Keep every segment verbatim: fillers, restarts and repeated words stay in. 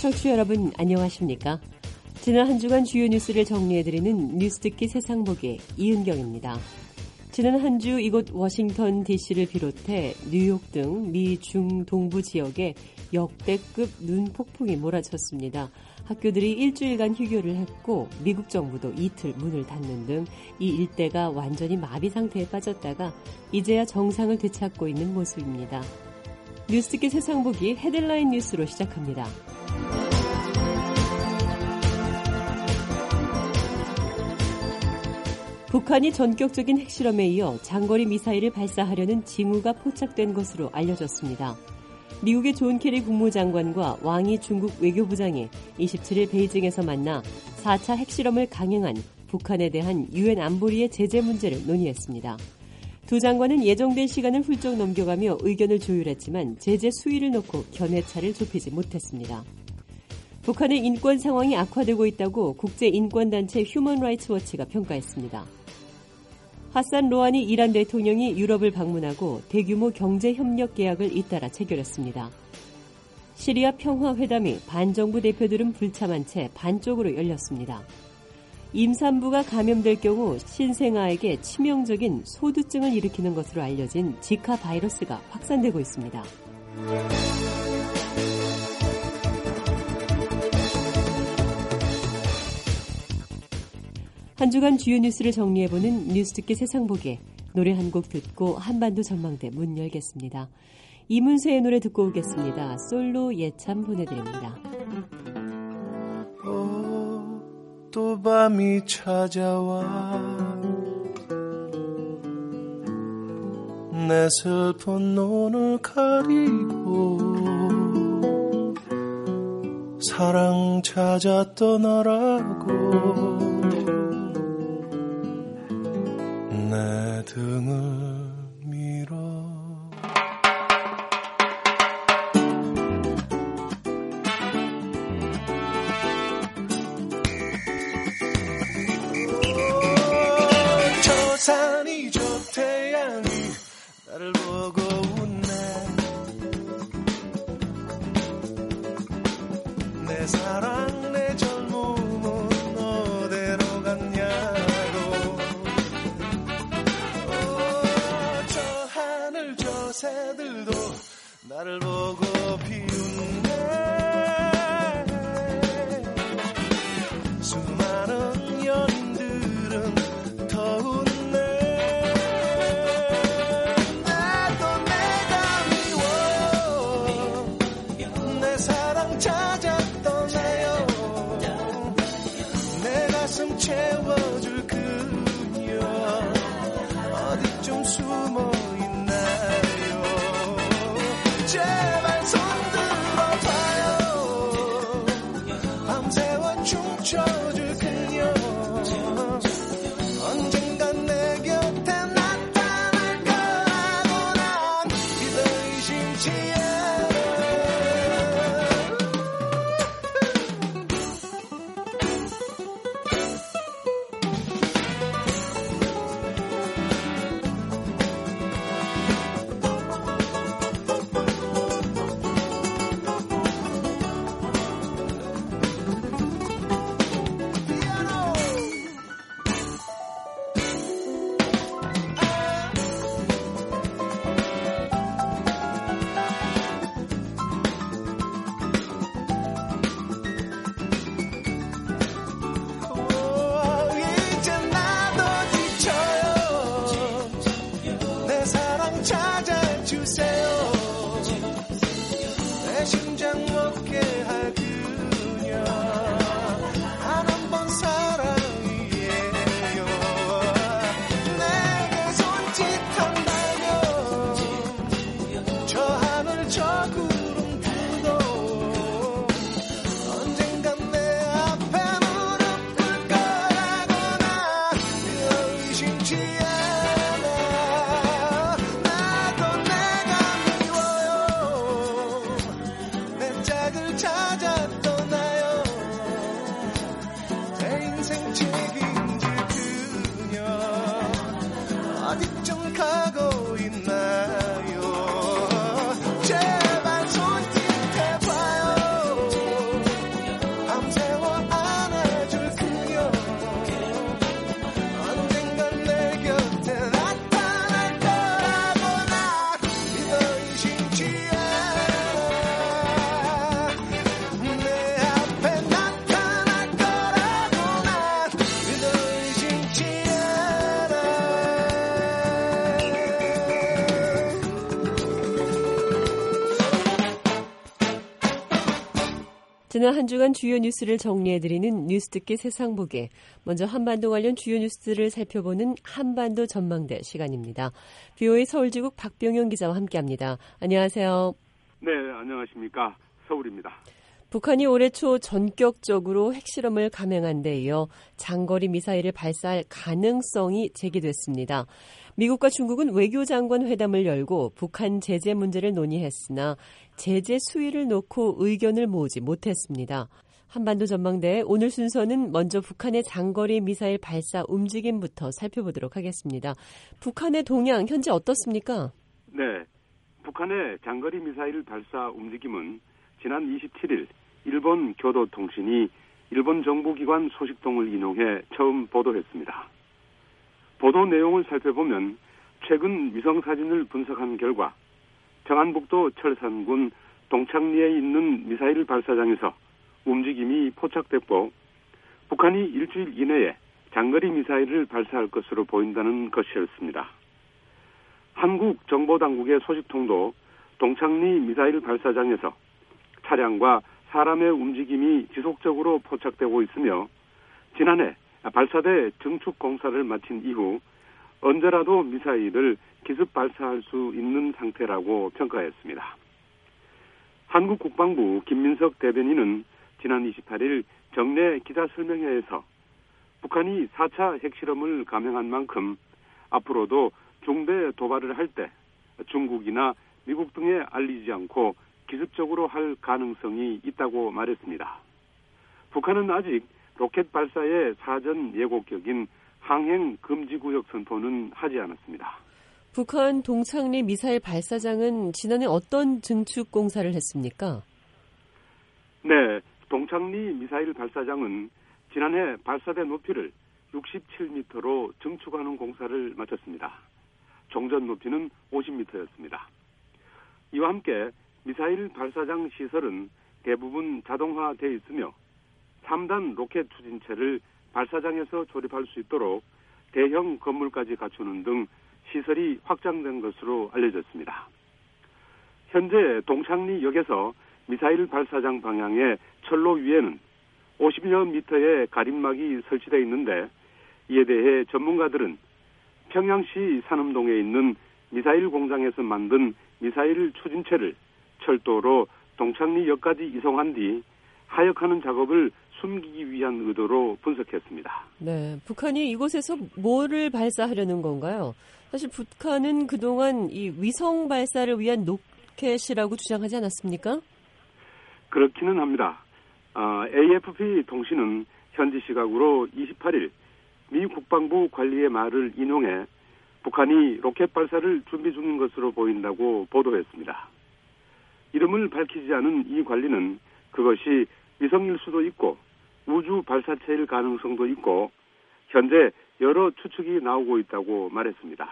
청취자 여러분 안녕하십니까? 지난 한 주간 주요 뉴스를 정리해드리는 뉴스듣기 세상보기 이은경입니다. 지난 한 주 이곳 워싱턴 디씨를 비롯해 뉴욕 등 미, 중, 동부 지역에 역대급 눈폭풍이 몰아쳤습니다. 학교들이 일주일간 휴교를 했고 미국 정부도 이틀 문을 닫는 등 이 일대가 완전히 마비 상태에 빠졌다가 이제야 정상을 되찾고 있는 모습입니다. 뉴스듣기 세상보기 헤드라인 뉴스로 시작합니다. 북한이 전격적인 핵실험에 이어 장거리 미사일을 발사하려는 징후가 포착된 것으로 알려졌습니다. 미국의 존 케리 국무장관과 왕이 중국 외교부장이 이십칠일 베이징에서 만나 사 차 핵실험을 강행한 북한에 대한 유엔 안보리의 제재 문제를 논의했습니다. 두 장관은 예정된 시간을 훌쩍 넘겨가며 의견을 조율했지만 제재 수위를 놓고 견해차를 좁히지 못했습니다. 북한의 인권 상황이 악화되고 있다고 국제인권단체 휴먼 라이츠 워치가 평가했습니다. 하산 로하니 이란 대통령이 유럽을 방문하고 대규모 경제협력 계약을 잇따라 체결했습니다. 시리아 평화회담이 반정부 대표들은 불참한 채 반쪽으로 열렸습니다. 임산부가 감염될 경우 신생아에게 치명적인 소두증을 일으키는 것으로 알려진 지카 바이러스가 확산되고 있습니다. 한 주간 주요 뉴스를 정리해보는 뉴스듣기 세상보기, 노래 한 곡 듣고 한반도 전망대 문 열겠습니다. 이문세의 노래 듣고 오겠습니다. 솔로 예참 보내드립니다. 어, 또 밤이 찾아와 내 슬픈 눈을 가리고 사랑 찾아 떠나라고 내 등을 밀어 저 산이 저 태양이 나를 보고 웃네 내 사랑 내 젊음은 어디로 갔냐고 새들도 나를 보고 비웃네 수많은 연인들은 더 웃네 나도 내가 미워요 내 사랑 찾아 떠나요 내 가슴 채워줄 그녀 어디쯤 숨어 제발 손들어봐요 밤새워 춤춰줄 그녀 언젠간 내 곁에 나타날 거라고 난 믿어 의심치에 지난 한 주간 주요 뉴스를 정리해드리는 뉴스 듣기 세상보게. 먼저 한반도 관련 주요 뉴스들을 살펴보는 한반도 전망대 시간입니다. 비오에이 서울지국 박병영 기자와 함께합니다. 안녕하세요. 네, 안녕하십니까. 서울입니다. 북한이 올해 초 전격적으로 핵실험을 감행한 데 이어 장거리 미사일을 발사할 가능성이 제기됐습니다. 미국과 중국은 외교장관 회담을 열고 북한 제재 문제를 논의했으나 제재 수위를 놓고 의견을 모으지 못했습니다. 한반도 전망대 오늘 순서는 먼저 북한의 장거리 미사일 발사 움직임부터 살펴보도록 하겠습니다. 북한의 동향 현재 어떻습니까? 네, 북한의 장거리 미사일 발사 움직임은 지난 이십칠일 일본 교도통신이 일본 정부기관 소식통을 인용해 처음 보도했습니다. 보도 내용을 살펴보면 최근 위성사진을 분석한 결과 평안북도 철산군 동창리에 있는 미사일 발사장에서 움직임이 포착됐고 북한이 일주일 이내에 장거리 미사일을 발사할 것으로 보인다는 것이었습니다. 한국 정보당국의 소식통도 동창리 미사일 발사장에서 차량과 사람의 움직임이 지속적으로 포착되고 있으며 지난해 발사대 증축 공사를 마친 이후 언제라도 미사일을 기습 발사할 수 있는 상태라고 평가했습니다. 한국 국방부 김민석 대변인은 지난 이십팔일 정례 기자설명회에서 북한이 사 차 핵실험을 감행한 만큼 앞으로도 중대 도발을 할 때 중국이나 미국 등에 알리지 않고 기습적으로 할 가능성이 있다고 말했습니다. 북한은 아직 로켓 발사의 사전 예고격인 항행 금지 구역 선포는 하지 않았습니다. 북한 동창리 미사일 발사장은 지난해 어떤 증축 공사를 했습니까? 네, 동창리 미사일 발사장은 지난해 발사대 높이를 육십칠 미터로 증축하는 공사를 마쳤습니다. 종전 높이는 오십 미터였습니다. 이와 함께 미사일 발사장 시설은 대부분 자동화되어 있으며 삼 단 로켓 추진체를 발사장에서 조립할 수 있도록 대형 건물까지 갖추는 등 시설이 확장된 것으로 알려졌습니다. 현재 동창리역에서 미사일 발사장 방향의 철로 위에는 오십여 미터의 가림막이 설치되어 있는데 이에 대해 전문가들은 평양시 산음동에 있는 미사일 공장에서 만든 미사일 추진체를 철도로 동창리역까지 이송한 뒤 하역하는 작업을 숨기기 위한 의도로 분석했습니다. 네, 북한이 이곳에서 뭐를 발사하려는 건가요? 사실 북한은 그동안 이 위성 발사를 위한 로켓이라고 주장하지 않았습니까? 그렇기는 합니다. 어, 에이에프피 통신은 현지 시각으로 이십팔일 미 국방부 관리의 말을 인용해 북한이 로켓 발사를 준비 중인 것으로 보인다고 보도했습니다. 이름을 밝히지 않은 이 관리는 그것이 위성일 수도 있고 우주 발사체일 가능성도 있고 현재 여러 추측이 나오고 있다고 말했습니다.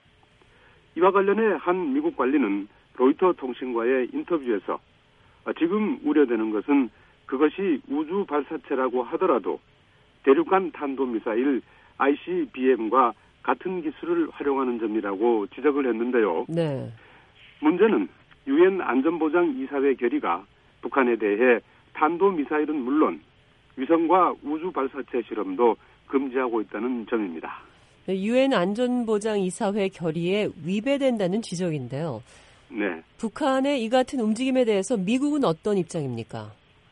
이와 관련해 한 미국 관리는 로이터 통신과의 인터뷰에서 지금 우려되는 것은 그것이 우주 발사체라고 하더라도 대륙간 탄도미사일 아이씨비엠과 같은 기술을 활용하는 점이라고 지적을 했는데요. 네. 문제는 유엔 안전보장이사회 결의가 북한에 대해 탄도미사일은 물론 위성과 우주 발사체 실험도 금지하고 있다는 점입니다. 유엔 안전보장이사회 결의에 위배된다는 지적인데요. 네. 북한의 이 같은 움직임에 대해서 미국은 어떤 입장입니까?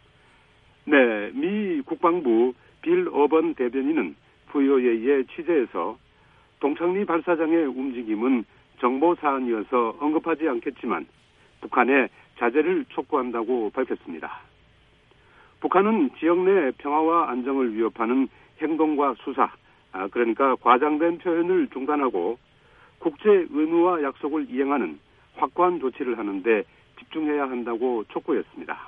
네, 미 국방부 빌 어번 대변인은 브이오에이의 취재에서 동창리 발사장의 움직임은 정보 사안이어서 언급하지 않겠지만 북한의 자제를 촉구한다고 밝혔습니다. 북한은 지역 내 평화와 안정을 위협하는 행동과 수사, 아, 그러니까 과장된 표현을 중단하고 국제 의무와 약속을 이행하는 확고한 조치를 하는데 집중해야 한다고 촉구했습니다.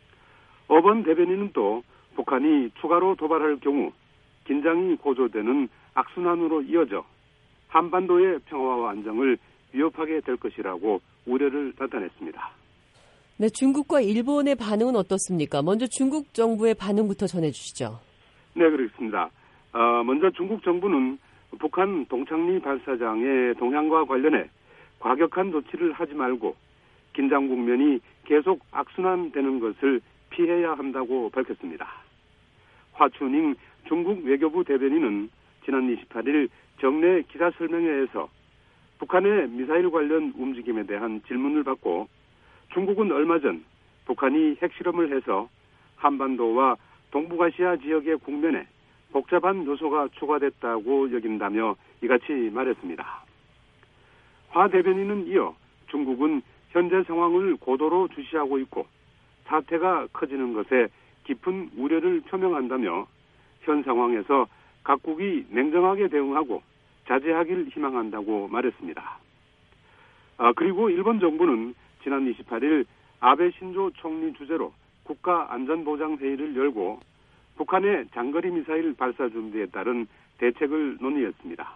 어번 대변인은 또 북한이 추가로 도발할 경우 긴장이 고조되는 악순환으로 이어져 한반도의 평화와 안정을 위협하게 될 것이라고 우려를 나타냈습니다. 네, 중국과 일본의 반응은 어떻습니까? 먼저 중국 정부의 반응부터 전해주시죠. 네, 그렇습니다. 어, 먼저 중국 정부는 북한 동창리 발사장의 동향과 관련해 과격한 조치를 하지 말고 긴장 국면이 계속 악순환되는 것을 피해야 한다고 밝혔습니다. 화춘잉 중국 외교부 대변인은 지난 이십팔일 정례 기자 설명회에서 북한의 미사일 관련 움직임에 대한 질문을 받고 중국은 얼마 전 북한이 핵실험을 해서 한반도와 동북아시아 지역의 국면에 복잡한 요소가 추가됐다고 여긴다며 이같이 말했습니다. 화 대변인은 이어 중국은 현재 상황을 고도로 주시하고 있고 사태가 커지는 것에 깊은 우려를 표명한다며 현 상황에서 각국이 냉정하게 대응하고 자제하길 희망한다고 말했습니다. 아, 그리고 일본 정부는 지난 이십팔일 아베 신조 총리 주재로 국가안전보장회의를 열고 북한의 장거리 미사일 발사 준비에 따른 대책을 논의했습니다.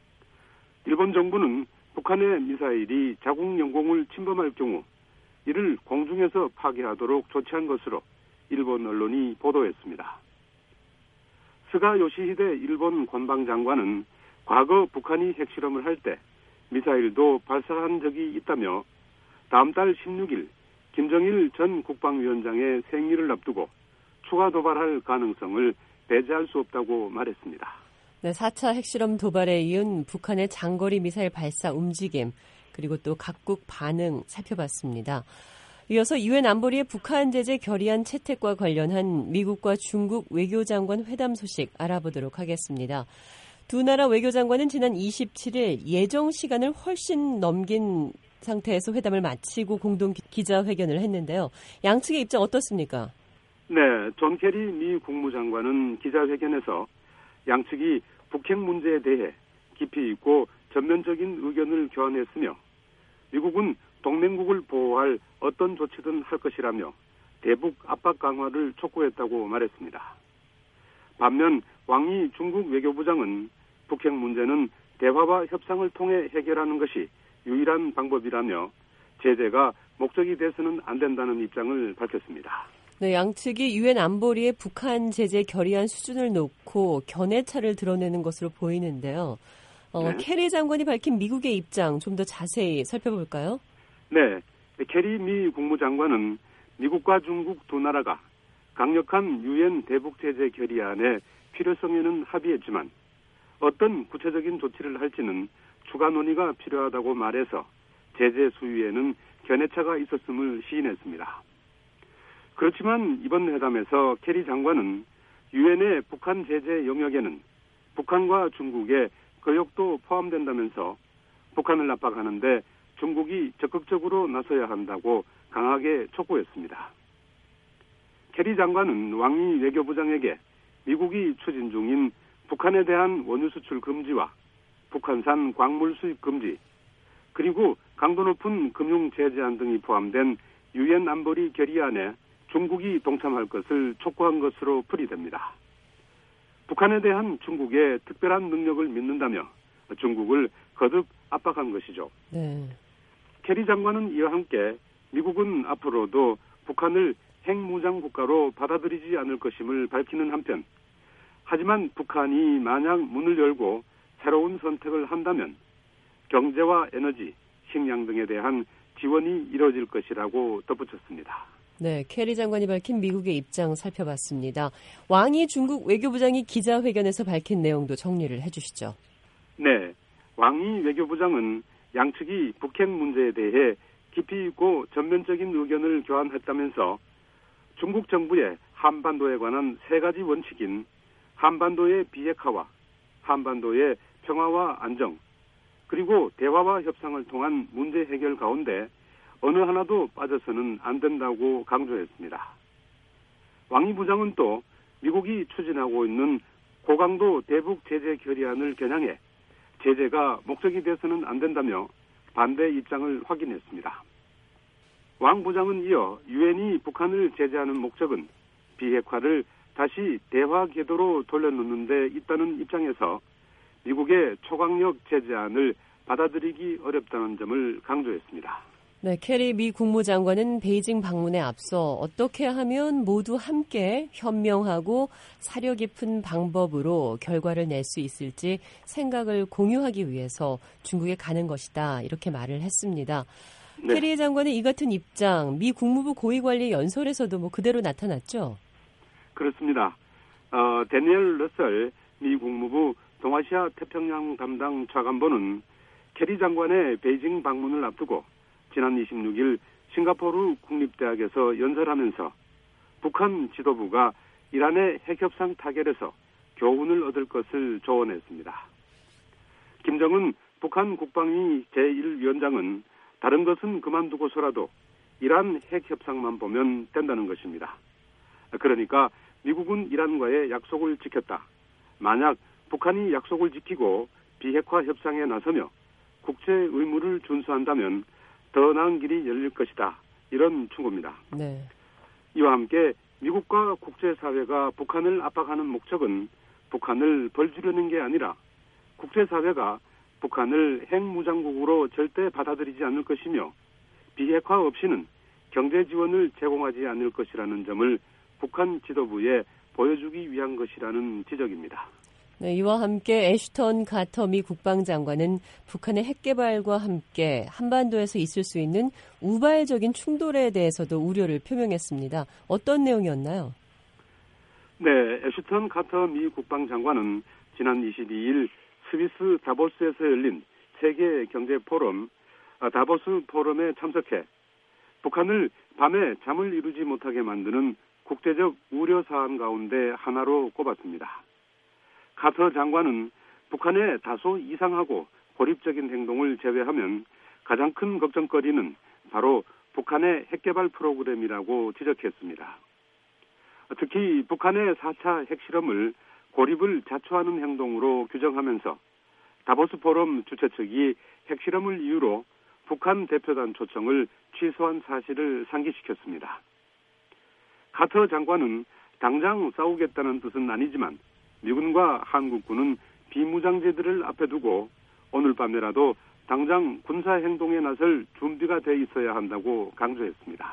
일본 정부는 북한의 미사일이 자국 영공을 침범할 경우 이를 공중에서 파괴하도록 조치한 것으로 일본 언론이 보도했습니다. 스가 요시히데 일본 관방장관은 과거 북한이 핵실험을 할 때 미사일도 발사한 적이 있다며 다음 달 십육일 김정일 전 국방위원장의 생일을 앞두고 추가 도발할 가능성을 배제할 수 없다고 말했습니다. 네, 사 차 핵실험 도발에 이은 북한의 장거리 미사일 발사 움직임 그리고 또 각국 반응 살펴봤습니다. 이어서 유엔 안보리의 북한 제재 결의안 채택과 관련한 미국과 중국 외교장관 회담 소식 알아보도록 하겠습니다. 두 나라 외교장관은 지난 이십칠일 예정 시간을 훨씬 넘긴 상태에서 회담을 마치고 공동 기자회견을 했는데요. 양측의 입장 어떻습니까? 네, 존 케리 미 국무장관은 기자회견에서 양측이 북핵 문제에 대해 깊이 있고 전면적인 의견을 교환했으며 미국은 동맹국을 보호할 어떤 조치든 할 것이라며 대북 압박 강화를 촉구했다고 말했습니다. 반면 왕이 중국 외교부장은 북핵 문제는 대화와 협상을 통해 해결하는 것이 유일한 방법이라며 제재가 목적이 돼서는 안 된다는 입장을 밝혔습니다. 네, 양측이 유엔 안보리의 북한 제재 결의안 수준을 놓고 견해차를 드러내는 것으로 보이는데요. 어, 네. 케리 장관이 밝힌 미국의 입장 좀 더 자세히 살펴볼까요? 네, 케리 미 국무장관은 미국과 중국 두 나라가 강력한 유엔 대북 제재 결의안의 필요성에는 합의했지만 어떤 구체적인 조치를 할지는 추가 논의가 필요하다고 말해서 제재 수위에는 견해차가 있었음을 시인했습니다. 그렇지만 이번 회담에서 케리 장관은 유엔의 북한 제재 영역에는 북한과 중국의 거역도 포함된다면서 북한을 압박하는데 중국이 적극적으로 나서야 한다고 강하게 촉구했습니다. 케리 장관은 왕이 외교부장에게 미국이 추진 중인 북한에 대한 원유 수출 금지와 북한산 광물 수입 금지, 그리고 강도 높은 금융 제재안 등이 포함된 유엔 안보리 결의안에 중국이 동참할 것을 촉구한 것으로 풀이됩니다. 북한에 대한 중국의 특별한 능력을 믿는다며 중국을 거듭 압박한 것이죠. 네. 케리 장관은 이와 함께 미국은 앞으로도 북한을 핵무장 국가로 받아들이지 않을 것임을 밝히는 한편, 하지만 북한이 만약 문을 열고 새로운 선택을 한다면 경제와 에너지, 식량 등에 대한 지원이 이뤄질 것이라고 덧붙였습니다. 네, 케리 장관이 밝힌 미국의 입장 살펴봤습니다. 왕이 중국 외교부장이 기자회견에서 밝힌 내용도 정리를 해주시죠. 네, 왕이 외교부장은 양측이 북핵 문제에 대해 깊이 있고 전면적인 의견을 교환했다면서 중국 정부의 한반도에 관한 세 가지 원칙인 한반도의 비핵화와 한반도의 평화와 안정, 그리고 대화와 협상을 통한 문제 해결 가운데 어느 하나도 빠져서는 안 된다고 강조했습니다. 왕이 부장은 또 미국이 추진하고 있는 고강도 대북 제재 결의안을 겨냥해 제재가 목적이 돼서는 안 된다며 반대 입장을 확인했습니다. 왕 부장은 이어 유엔이 북한을 제재하는 목적은 비핵화를 다시 대화 궤도로 돌려놓는 데 있다는 입장에서 미국의 초강력 제재안을 받아들이기 어렵다는 점을 강조했습니다. 네, 케리 미 국무장관은 베이징 방문에 앞서 어떻게 하면 모두 함께 현명하고 사려 깊은 방법으로 결과를 낼 수 있을지 생각을 공유하기 위해서 중국에 가는 것이다, 이렇게 말을 했습니다. 네. 캐리 장관의 이 같은 입장, 미 국무부 고위관리 연설에서도 뭐 그대로 나타났죠? 그렇습니다. 어, 데니엘 러셀 미 국무부 동아시아 태평양 담당 차관보는 캐리 장관의 베이징 방문을 앞두고 지난 이십육 일 싱가포르 국립대학에서 연설하면서 북한 지도부가 이란의 핵협상 타결에서 교훈을 얻을 것을 조언했습니다. 김정은 북한 국방위 제일 위원장은 다른 것은 그만두고서라도 이란 핵협상만 보면 된다는 것입니다. 그러니까 미국은 이란과의 약속을 지켰다. 만약 북한이 약속을 지키고 비핵화 협상에 나서며 국제 의무를 준수한다면 더 나은 길이 열릴 것이다. 이런 충고입니다. 네. 이와 함께 미국과 국제사회가 북한을 압박하는 목적은 북한을 벌주려는 게 아니라 국제사회가 북한을 핵무장국으로 절대 받아들이지 않을 것이며 비핵화 없이는 경제 지원을 제공하지 않을 것이라는 점을 북한 지도부에 보여주기 위한 것이라는 지적입니다. 네, 이와 함께 애슈턴 카터 미 국방장관은 북한의 핵개발과 함께 한반도에서 있을 수 있는 우발적인 충돌에 대해서도 우려를 표명했습니다. 어떤 내용이었나요? 네, 애슈턴 카터 미 국방장관은 지난 이십이 일 스위스 다보스에서 열린 세계 경제 포럼 다보스 포럼에 참석해 북한을 밤에 잠을 이루지 못하게 만드는 국제적 우려 사안 가운데 하나로 꼽았습니다. 카터 장관은 북한의 다소 이상하고 고립적인 행동을 제외하면 가장 큰 걱정거리는 바로 북한의 핵개발 프로그램이라고 지적했습니다. 특히 북한의 사 차 핵실험을 고립을 자초하는 행동으로 규정하면서 다보스 포럼 주최 측이 핵실험을 이유로 북한 대표단 초청을 취소한 사실을 상기시켰습니다. 카터 장관은 당장 싸우겠다는 뜻은 아니지만 미군과 한국군은 비무장지들을 앞에 두고 오늘 밤에라도 당장 군사행동에 나설 준비가 돼 있어야 한다고 강조했습니다.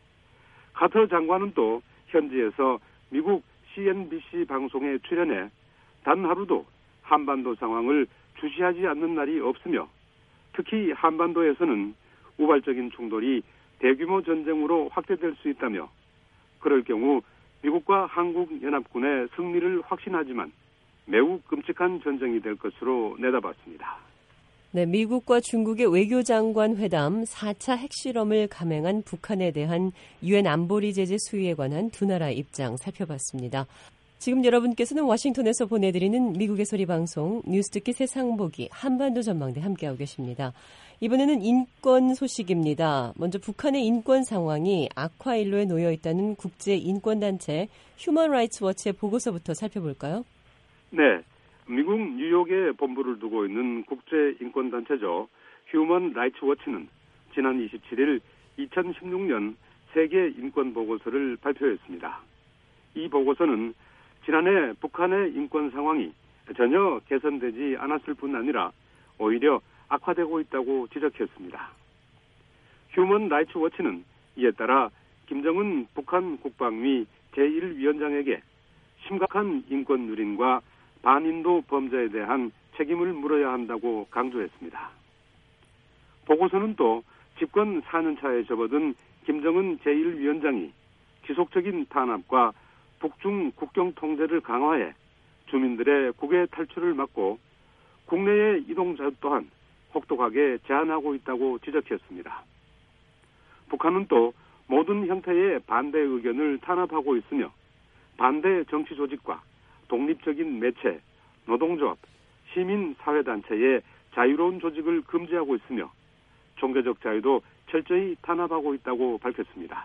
카터 장관은 또 현지에서 미국 씨엔비씨 방송에 출연해 단 하루도 한반도 상황을 주시하지 않는 날이 없으며 특히 한반도에서는 우발적인 충돌이 대규모 전쟁으로 확대될 수 있다며 그럴 경우 미국과 한국연합군의 승리를 확신하지만 매우 끔찍한 전쟁이 될 것으로 내다봤습니다. 네, 미국과 중국의 외교장관 회담 사 차 핵실험을 감행한 북한에 대한 유엔 안보리 제재 수위에 관한 두 나라 입장 살펴봤습니다. 지금 여러분께서는 워싱턴에서 보내드리는 미국의 소리 방송 뉴스 듣기 세상 보기 한반도 전망대 함께하고 계십니다. 이번에는 인권 소식입니다. 먼저 북한의 인권 상황이 악화일로에 놓여 있다는 국제 인권단체 휴먼 라이츠 워치의 보고서부터 살펴볼까요? 네, 미국 뉴욕에 본부를 두고 있는 국제 인권단체죠. 휴먼 라이츠 워치는 지난 이십칠 일 이천십육 년 세계 인권 보고서를 발표했습니다. 이 보고서는 지난해 북한의 인권 상황이 전혀 개선되지 않았을 뿐 아니라 오히려 악화되고 있다고 지적했습니다. 휴먼 라이츠 워치는 이에 따라 김정은 북한 국방위 제일 위원장에게 심각한 인권 유린과 반인도 범죄에 대한 책임을 물어야 한다고 강조했습니다. 보고서는 또 집권 사 년 차에 접어든 김정은 제일 위원장이 지속적인 탄압과 북중 국경 통제를 강화해 주민들의 국외 탈출을 막고 국내의 이동 자유 또한 혹독하게 제한하고 있다고 지적했습니다. 북한은 또 모든 형태의 반대 의견을 탄압하고 있으며 반대 정치 조직과 독립적인 매체, 노동조합, 시민사회단체의 자유로운 조직을 금지하고 있으며 종교적 자유도 철저히 탄압하고 있다고 밝혔습니다.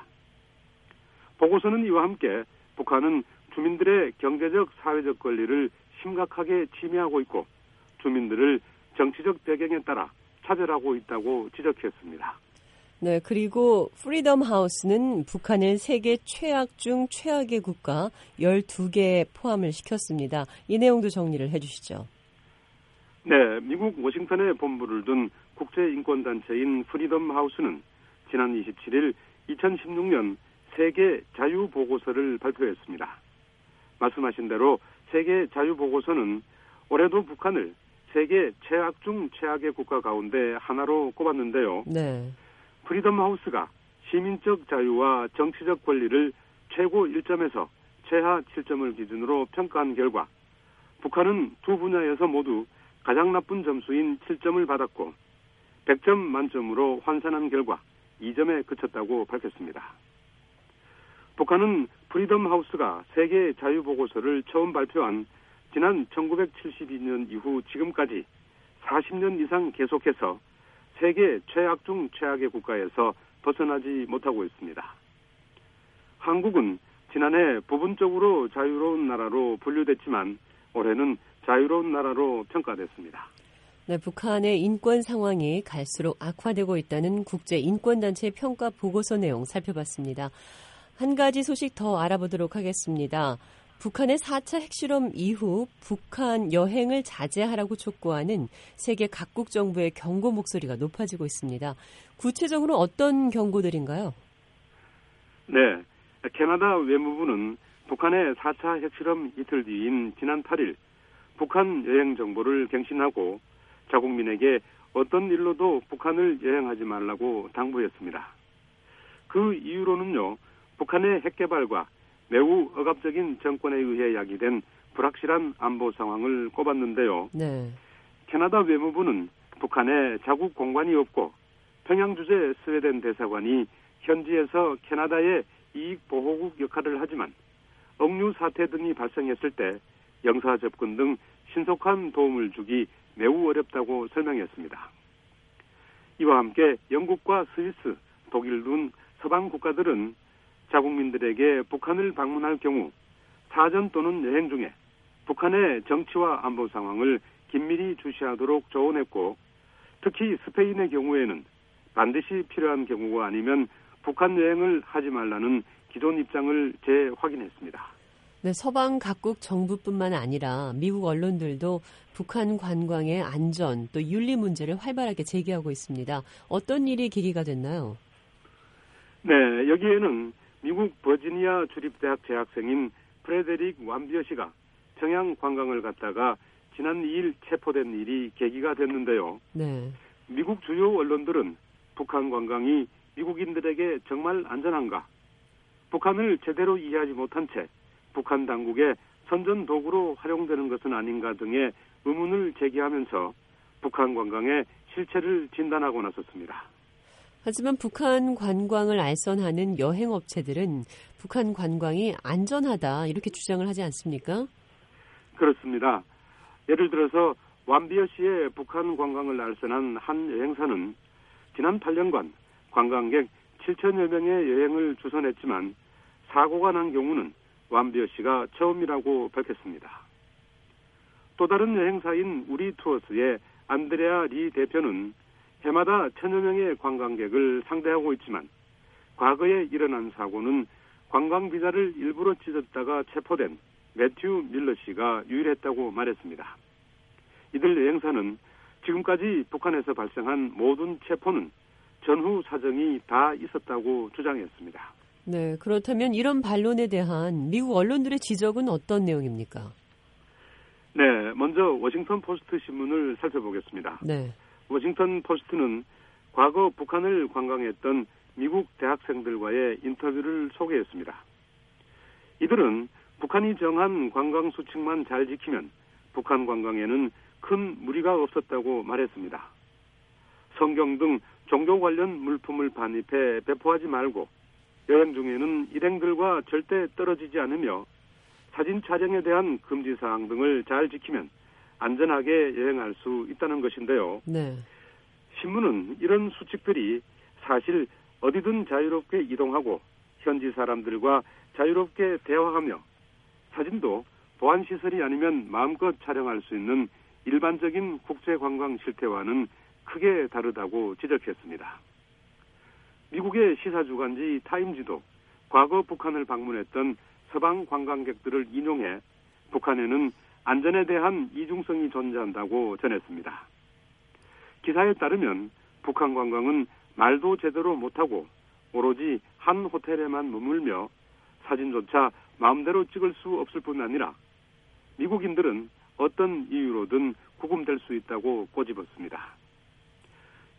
보고서는 이와 함께 북한은 주민들의 경제적, 사회적 권리를 심각하게 침해하고 있고 주민들을 정치적 배경에 따라 차별하고 있다고 지적했습니다. 네, 그리고 프리덤 하우스는 북한을 세계 최악 중 최악의 국가 열두 개에 포함을 시켰습니다. 이 내용도 정리를 해주시죠. 네, 미국 워싱턴에 본부를 둔 국제인권단체인 프리덤 하우스는 지난 이십칠 일 이천십육 년 세계 자유보고서를 발표했습니다. 말씀하신 대로 세계 자유보고서는 올해도 북한을 세계 최악 중 최악의 국가 가운데 하나로 꼽았는데요. 네. 프리덤 하우스가 시민적 자유와 정치적 권리를 최고 일 점에서 최하 칠 점을 기준으로 평가한 결과 북한은 두 분야에서 모두 가장 나쁜 점수인 칠 점을 받았고 백 점 만점으로 환산한 결과 이 점에 그쳤다고 밝혔습니다. 북한은 프리덤 하우스가 세계 자유보고서를 처음 발표한 지난 천구백칠십이 년 이후 지금까지 사십 년 이상 계속해서 세계 최악 중 최악의 국가에서 벗어나지 못하고 있습니다. 한국은 지난해 부분적으로 자유로운 나라로 분류됐지만 올해는 자유로운 나라로 평가됐습니다. 네, 북한의 인권 상황이 갈수록 악화되고 있다는 국제인권단체 평가 보고서 내용 살펴봤습니다. 한 가지 소식 더 알아보도록 하겠습니다. 북한의 사 차 핵실험 이후 북한 여행을 자제하라고 촉구하는 세계 각국 정부의 경고 목소리가 높아지고 있습니다. 구체적으로 어떤 경고들인가요? 네, 캐나다 외무부는 북한의 사 차 핵실험 이틀 뒤인 지난 팔 일 북한 여행 정보를 갱신하고 자국민에게 어떤 일로도 북한을 여행하지 말라고 당부했습니다. 그 이유로는요, 북한의 핵개발과 매우 억압적인 정권에 의해 야기된 불확실한 안보 상황을 꼽았는데요. 네. 캐나다 외무부는 북한에 자국 공관이 없고 평양 주재 스웨덴 대사관이 현지에서 캐나다의 이익 보호국 역할을 하지만 억류 사태 등이 발생했을 때 영사 접근 등 신속한 도움을 주기 매우 어렵다고 설명했습니다. 이와 함께 영국과 스위스, 독일 등 서방 국가들은 자국민들에게 북한을 방문할 경우 사전 또는 여행 중에 북한의 정치와 안보 상황을 긴밀히 주시하도록 조언했고 특히 스페인의 경우에는 반드시 필요한 경우가 아니면 북한 여행을 하지 말라는 기존 입장을 재확인했습니다. 네, 서방 각국 정부뿐만 아니라 미국 언론들도 북한 관광의 안전 또 윤리 문제를 활발하게 제기하고 있습니다. 어떤 일이 계기가 됐나요? 네, 여기에는 미국 버지니아 주립대학 재학생인 프레데릭 완비어 씨가 평양 관광을 갔다가 지난 이 일 체포된 일이 계기가 됐는데요. 네. 미국 주요 언론들은 북한 관광이 미국인들에게 정말 안전한가? 북한을 제대로 이해하지 못한 채 북한 당국의 선전 도구로 활용되는 것은 아닌가 등의 의문을 제기하면서 북한 관광의 실체를 진단하고 나섰습니다. 하지만 북한 관광을 알선하는 여행업체들은 북한 관광이 안전하다 이렇게 주장을 하지 않습니까? 그렇습니다. 예를 들어서 완비어 씨의 북한 관광을 알선한 한 여행사는 지난 팔 년간 관광객 칠천여 명의 여행을 주선했지만 사고가 난 경우는 완비어 씨가 처음이라고 밝혔습니다. 또 다른 여행사인 우리투어스의 안드레아 리 대표는 해마다 천여 명의 관광객을 상대하고 있지만 과거에 일어난 사고는 관광비자를 일부러 찢었다가 체포된 매튜 밀러 씨가 유일했다고 말했습니다. 이들 여행사는 지금까지 북한에서 발생한 모든 체포는 전후 사정이 다 있었다고 주장했습니다. 네, 그렇다면 이런 반론에 대한 미국 언론들의 지적은 어떤 내용입니까? 네, 먼저 워싱턴 포스트 신문을 살펴보겠습니다. 네. 워싱턴 포스트는 과거 북한을 관광했던 미국 대학생들과의 인터뷰를 소개했습니다. 이들은 북한이 정한 관광 수칙만 잘 지키면 북한 관광에는 큰 무리가 없었다고 말했습니다. 성경 등 종교 관련 물품을 반입해 배포하지 말고 여행 중에는 일행들과 절대 떨어지지 않으며 사진 촬영에 대한 금지 사항 등을 잘 지키면 안전하게 여행할 수 있다는 것인데요. 네. 신문은 이런 수칙들이 사실 어디든 자유롭게 이동하고 현지 사람들과 자유롭게 대화하며 사진도 보안시설이 아니면 마음껏 촬영할 수 있는 일반적인 국제관광 실태와는 크게 다르다고 지적했습니다. 미국의 시사주간지 타임지도 과거 북한을 방문했던 서방 관광객들을 인용해 북한에는 안전에 대한 이중성이 존재한다고 전했습니다. 기사에 따르면 북한 관광은 말도 제대로 못하고 오로지 한 호텔에만 머물며 사진조차 마음대로 찍을 수 없을 뿐 아니라 미국인들은 어떤 이유로든 구금될 수 있다고 꼬집었습니다.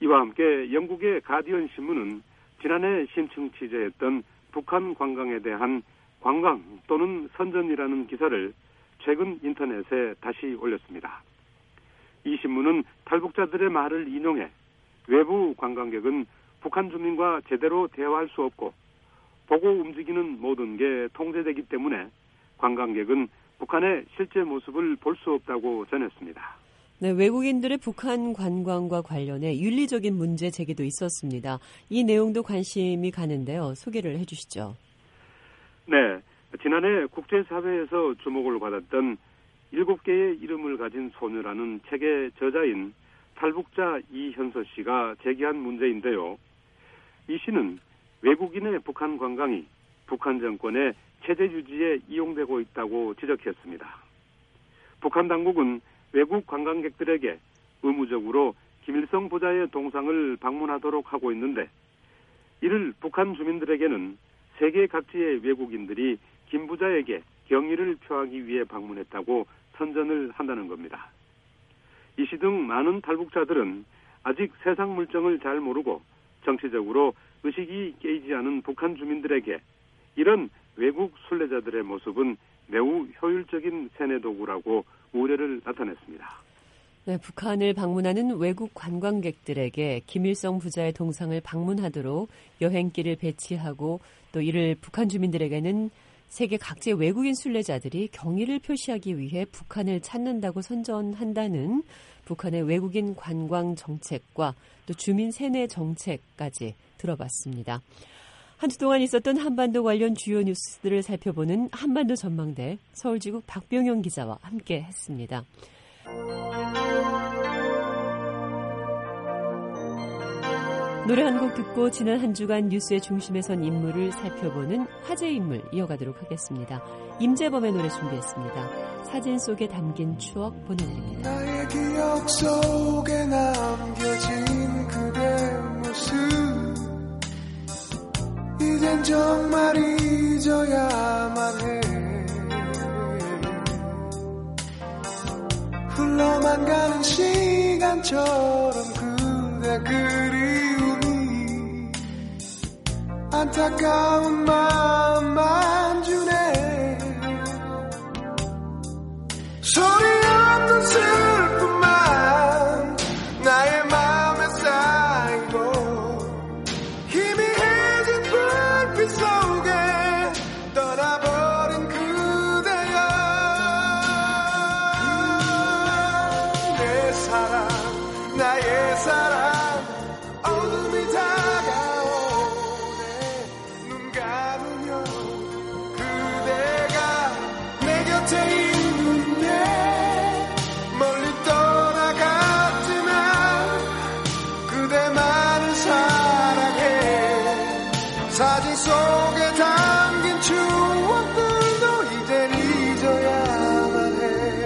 이와 함께 영국의 가디언 신문은 지난해 심층 취재했던 북한 관광에 대한 관광 또는 선전이라는 기사를 최근 인터넷에 다시 올렸습니다. 이 신문은 탈북자들의 말을 인용해 외부 관광객은 북한 주민과 제대로 대화할 수 없고 보고 움직이는 모든 게 통제되기 때문에 관광객은 북한의 실제 모습을 볼 수 없다고 전했습니다. 네, 외국인들의 북한 관광과 관련해 윤리적인 문제 제기도 있었습니다. 이 내용도 관심이 가는데요. 소개를 해 주시죠. 네, 지난해 국제사회에서 주목을 받았던 일곱 개의 이름을 가진 소녀라는 책의 저자인 탈북자 이현서 씨가 제기한 문제인데요. 이 씨는 외국인의 북한 관광이 북한 정권의 체제 유지에 이용되고 있다고 지적했습니다. 북한 당국은 외국 관광객들에게 의무적으로 김일성 부자의 동상을 방문하도록 하고 있는데 이를 북한 주민들에게는 세계 각지의 외국인들이 김 부자에게 경의를 표하기 위해 방문했다고 선전을 한다는 겁니다. 이 씨 등 많은 탈북자들은 아직 세상 물정을 잘 모르고 정치적으로 의식이 깨이지 않은 북한 주민들에게 이런 외국 순례자들의 모습은 매우 효율적인 세뇌 도구라고 우려를 나타냈습니다. 네, 북한을 방문하는 외국 관광객들에게 김일성 부자의 동상을 방문하도록 여행기를 배치하고 또 이를 북한 주민들에게는 세계 각지의 외국인 순례자들이 경의를 표시하기 위해 북한을 찾는다고 선전한다는 북한의 외국인 관광 정책과 또 주민 세뇌 정책까지 들어봤습니다. 한 주 동안 있었던 한반도 관련 주요 뉴스들을 살펴보는 한반도 전망대 서울지국 박병영 기자와 함께 했습니다. 노래 한 곡 듣고 지난 한 주간 뉴스의 중심에 선 인물을 살펴보는 화제의 인물 이어가도록 하겠습니다. 임재범의 노래 준비했습니다. 사진 속에 담긴 추억 보내드립니다. 나의 기억 속에 남겨진 그대 모습 이젠 정말 잊어야만 해. 흘러만 가는 시간처럼 그대 그리움이 안타까운 마음만 주네. 소리 없는 슬픔만 나의 마음에 쌓이고 희미해진 불빛 속에 떠나버린 그대여. 내 사랑 나의 사랑 어둠이 다가오네. 눈 감으면 그대가 내 곁에 있는데 멀리 떠나갔지만 그대만을 사랑해. 사진 속에 담긴 추억들도 이젠 잊어야만 해.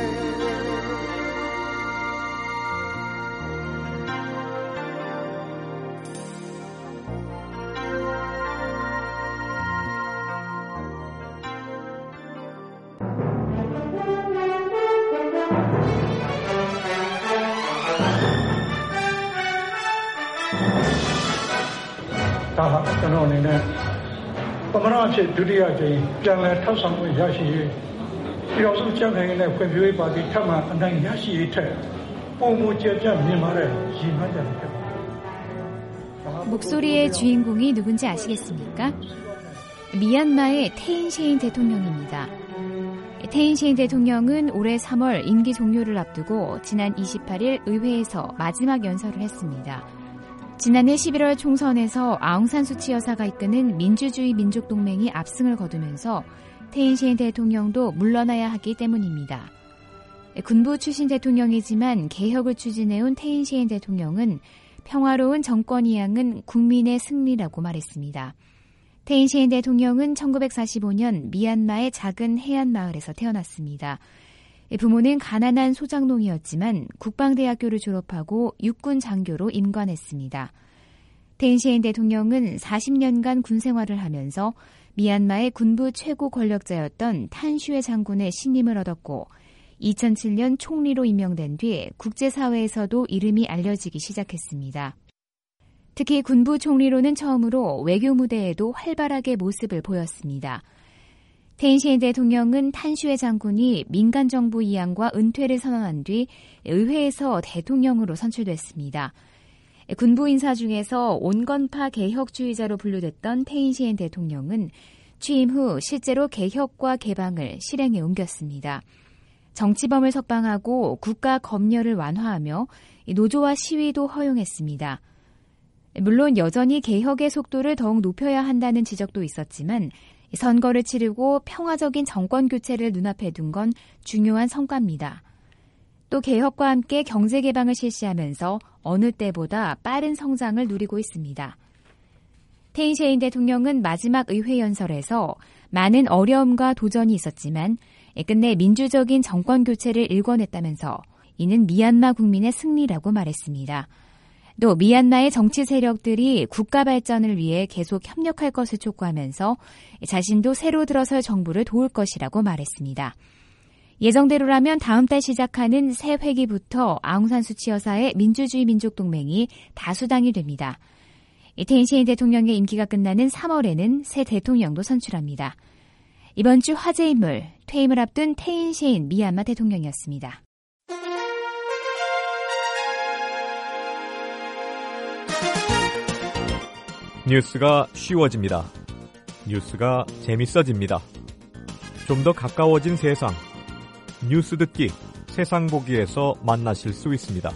다ကျွန်တော်အနေနဲ့သမဏအဖြစ်ဒုတိယကြိမ်ပြန်လည်ထောက်ဆောင်မှုရရှိရေးပြည်တော်စုကြံ့ခိုင်ရေးနဲ့ဖွံ့ဖြိုးရေးပါတီထပ်မံအနိုင်ရရှိရေးထက်ပုံမူကျပြမြင်မာတဲ့ရည်မှန်းချက်တွေဖြစ်ပါတယ်. 목소리의 주인공이 누군지 아시겠습니까? 미얀마의 태인 셰인 대통령입니다. 태인 셰인 대통령은 올해 삼월 임기 종료를 앞두고 지난 이십팔일 의회에서 마지막 연설을 했습니다. 지난해 십일월 총선에서 아웅산 수치 여사가 이끄는 민주주의 민족동맹이 압승을 거두면서 태인 셰인 대통령도 물러나야 하기 때문입니다. 군부 출신 대통령이지만 개혁을 추진해온 태인 셰인 대통령은 평화로운 정권 이양은 국민의 승리라고 말했습니다. 태인 셰인 대통령은 천구백사십오년 미얀마의 작은 해안 마을에서 태어났습니다. 부모는 가난한 소장농이었지만 국방대학교를 졸업하고 육군 장교로 임관했습니다. 태인 셰인 대통령은 사십년간 군 생활을 하면서 미얀마의 군부 최고 권력자였던 탄슈에 장군의 신임을 얻었고 이천칠년 총리로 임명된 뒤 국제사회에서도 이름이 알려지기 시작했습니다. 특히 군부 총리로는 처음으로 외교 무대에도 활발하게 모습을 보였습니다. 테인시인 대통령은 탄슈에 장군이 민간정부 이양과 은퇴를 선언한 뒤 의회에서 대통령으로 선출됐습니다. 군부 인사 중에서 온건파 개혁주의자로 분류됐던 테인시인 대통령은 취임 후 실제로 개혁과 개방을 실행에 옮겼습니다. 정치범을 석방하고 국가 검열을 완화하며 노조와 시위도 허용했습니다. 물론 여전히 개혁의 속도를 더욱 높여야 한다는 지적도 있었지만 선거를 치르고 평화적인 정권 교체를 눈앞에 둔 건 중요한 성과입니다. 또 개혁과 함께 경제 개방을 실시하면서 어느 때보다 빠른 성장을 누리고 있습니다. 테인시인 대통령은 마지막 의회 연설에서 많은 어려움과 도전이 있었지만 끝내 민주적인 정권 교체를 일궈냈다면서 이는 미얀마 국민의 승리라고 말했습니다. 또 미얀마의 정치 세력들이 국가 발전을 위해 계속 협력할 것을 촉구하면서 자신도 새로 들어설 정부를 도울 것이라고 말했습니다. 예정대로라면 다음 달 시작하는 새 회기부터 아웅산 수치 여사의 민주주의 민족동맹이 다수당이 됩니다. 테인시인 대통령의 임기가 끝나는 삼월에는 새 대통령도 선출합니다. 이번 주 화제 인물, 퇴임을 앞둔 테인시인 미얀마 대통령이었습니다. 뉴스가 쉬워집니다. 뉴스가 재밌어집니다. 좀 더 가까워진 세상. 뉴스 듣기, 세상 보기에서 만나실 수 있습니다.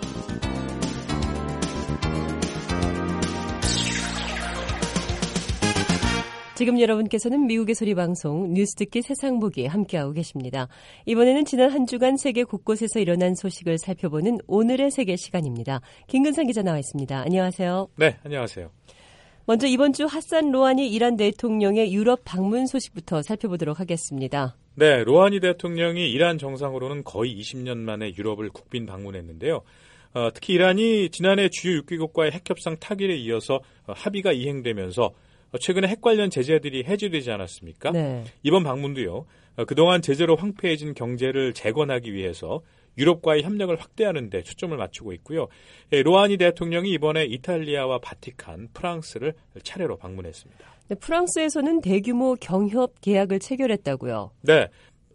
지금 여러분께서는 미국의 소리방송 뉴스 듣기 세상 보기 함께하고 계십니다. 이번에는 지난 한 주간 세계 곳곳에서 일어난 소식을 살펴보는 오늘의 세계 시간입니다. 김근상 기자 나와 있습니다. 안녕하세요. 네, 안녕하세요. 먼저 이번 주 하산 로하니 이란 대통령의 유럽 방문 소식부터 살펴보도록 하겠습니다. 네, 로하니 대통령이 이란 정상으로는 거의 이십 년 만에 유럽을 국빈 방문했는데요. 어, 특히 이란이 지난해 주요 육 개국과의 핵협상 타결에 이어서 어, 합의가 이행되면서 어, 최근에 핵 관련 제재들이 해제되지 않았습니까? 네. 이번 방문도요. 어, 그동안 제재로 황폐해진 경제를 재건하기 위해서 유럽과의 협력을 확대하는 데 초점을 맞추고 있고요. 예, 로하니 대통령이 이번에 이탈리아와 바티칸, 프랑스를 차례로 방문했습니다. 네, 프랑스에서는 대규모 경협 계약을 체결했다고요? 네.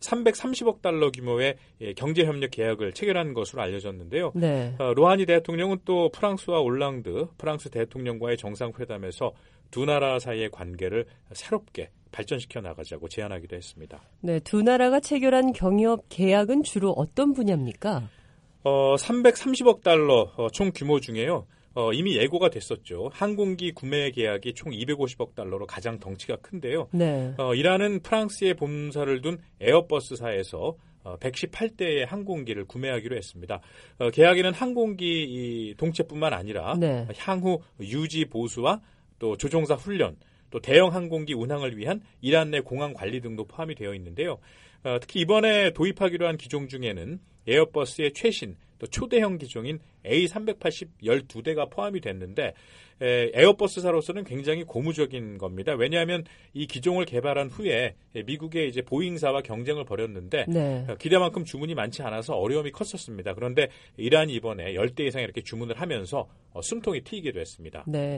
삼백삼십억 달러 규모의 경제협력 계약을 체결한 것으로 알려졌는데요. 네. 어, 로하니 대통령은 또 프랑스와 올랑드, 프랑스 대통령과의 정상회담에서 두 나라 사이의 관계를 새롭게 발전시켜 나가자고 제안하기도 했습니다. 네, 두 나라가 체결한 경협 계약은 주로 어떤 분야입니까? 어, 삼백삼십억 달러 어, 총 규모 중에요. 어, 이미 예고가 됐었죠. 항공기 구매 계약이 총 이백오십억 달러로 가장 덩치가 큰데요. 네. 어, 이란은 프랑스에 본사를 둔 에어버스사에서 어, 백십팔 대의 항공기를 구매하기로 했습니다. 어, 계약에는 항공기 이 동체뿐만 아니라 네. 향후 유지 보수와 또 조종사 훈련, 또 대형 항공기 운항을 위한 이란 내 공항 관리 등도 포함이 되어 있는데요. 어, 특히 이번에 도입하기로 한 기종 중에는 에어버스의 최신 또 초대형 기종인 에이 삼백팔십 열두 대가 포함이 됐는데 에, 에어버스사로서는 굉장히 고무적인 겁니다. 왜냐하면 이 기종을 개발한 후에 미국의 이제 보잉사와 경쟁을 벌였는데 네. 기대만큼 주문이 많지 않아서 어려움이 컸었습니다. 그런데 이란이 이번에 십 대 이상 이렇게 주문을 하면서 어, 숨통이 트이기도 했습니다. 네,